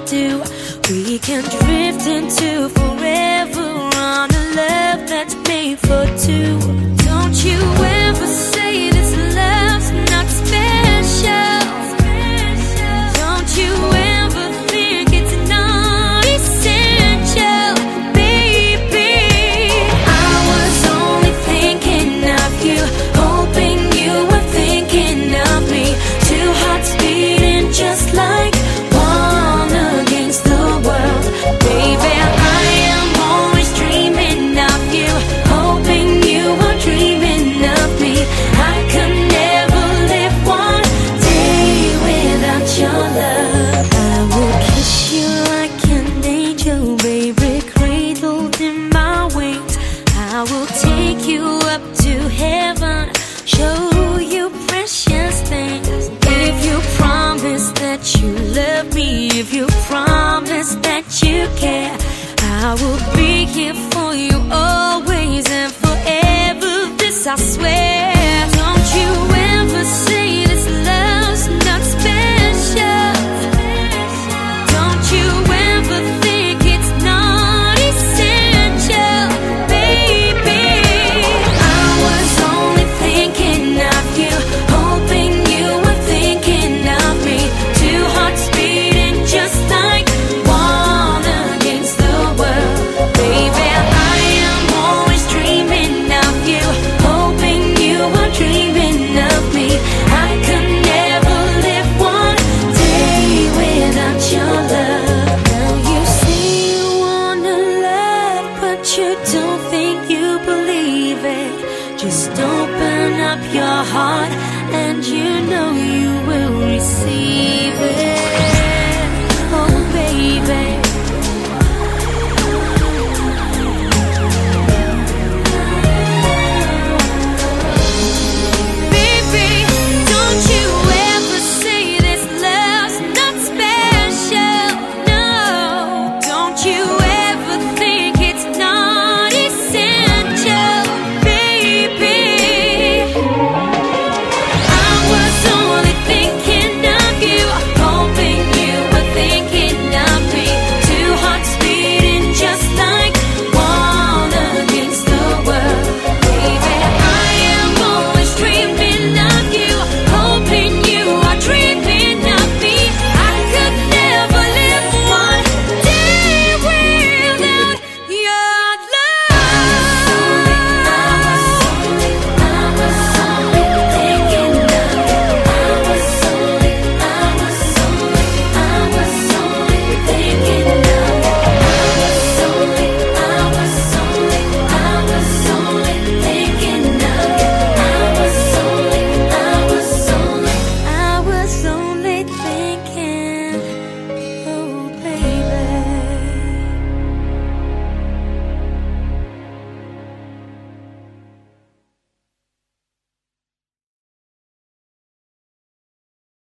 do. We can drift into forever on a love that's made for two. Don't you ever say this love's not special. Don't you ever think it's not essential, baby. I was only thinking of you, hoping you were thinking of me. Two hearts beating just like one against the world. Baby, I am always dreaming of you, hoping you were dreaming of me. I could never live one day without your love. I will kiss you like an angel, baby, cradled in my wings. I will take you up to heaven, show you precious things. If you promise that you love me, if you promise that you care, I will be here for you always and forever, this I swear.